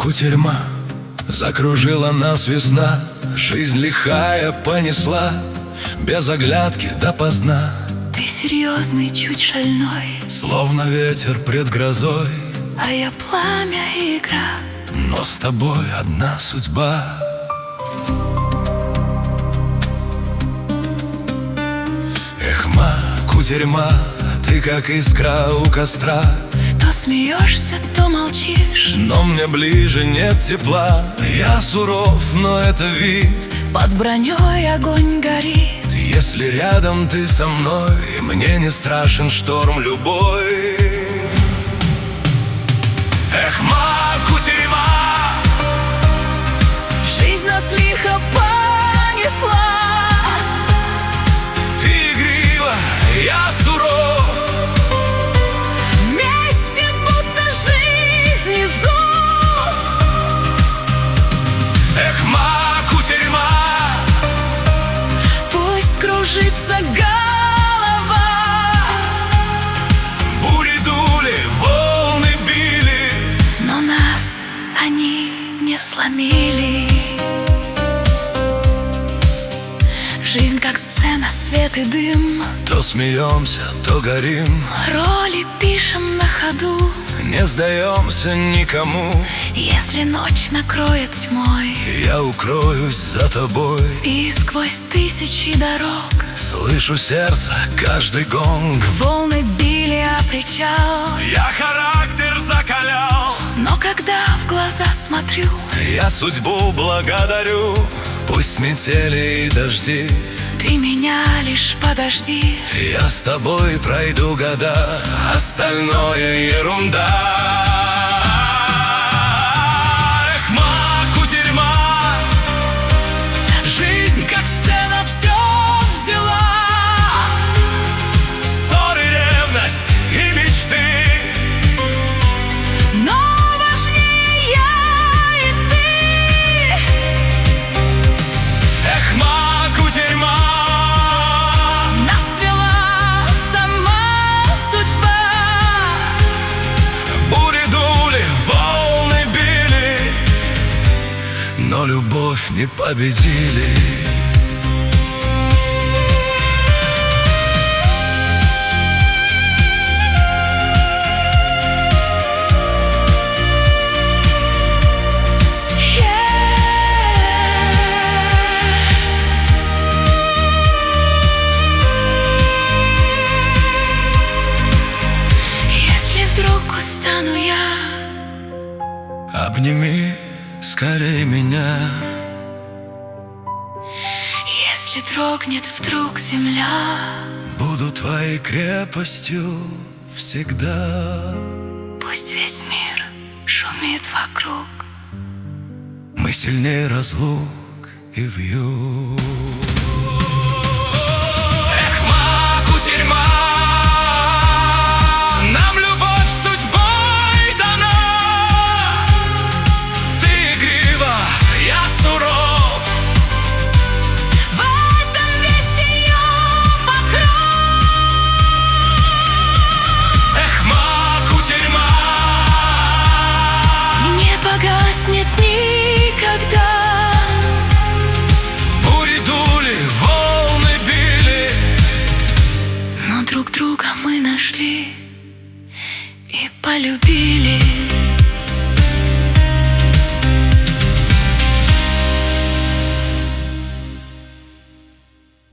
кутерьма, закружила нас весна. Жизнь лихая понесла, без оглядки допоздна. Ты серьезный, чуть шальной, Словно ветер пред грозой, а я пламя и игра. но с тобой одна судьба. Эх, кутерьма, ты как искра у костра. То смеешься, то молчишь, Но мне ближе нет тепла. Я суров, но это вид. под броней огонь горит. Если рядом ты со мной, мне не страшен шторм любой. Эх, кутерьма, Жизнь нас лихо понесла. ты игрива, я суров. Вместе будто жизни зов. Эх, кутерьма, Пусть кружится голова. бури дули, волны били, Но нас они не сломили. Жизнь как сцена, свет и дым. то смеемся, то горим. Роли пишем на ходу. Не сдаемся никому. Если ночь накроет тьмой, Я укроюсь за тобой. и сквозь тысячи дорог Слышу сердце, каждый гонг. волны били о причал. Я характер закалял. Но когда в глаза смотрю, Я судьбу благодарю. Пусть метели и дожди, ты меня лишь подожди. я с тобой пройду года, остальное ерунда. Эх, кутерьма, жизнь как сцена все взяла. Ссоры, ревность и мечты, Но важнее я и ты. эх, кутерьма, Нас свела сама судьба. бури дули, волны били, но любовь не победили. Если вдруг устану я, Обними скорей меня. если дрогнет вдруг земля, Буду твоей крепостью всегда. пусть весь мир шумит вокруг. Мы сильнее разлук и вьюг. Эх, кутерьма, нам любовь судьбой дана. Ты игрива, я суров. В этом весь ее покров. Эх, кутерьма, Не погаснет никогда. бури дули, волны били, Но друг друга мы нашли и полюбили.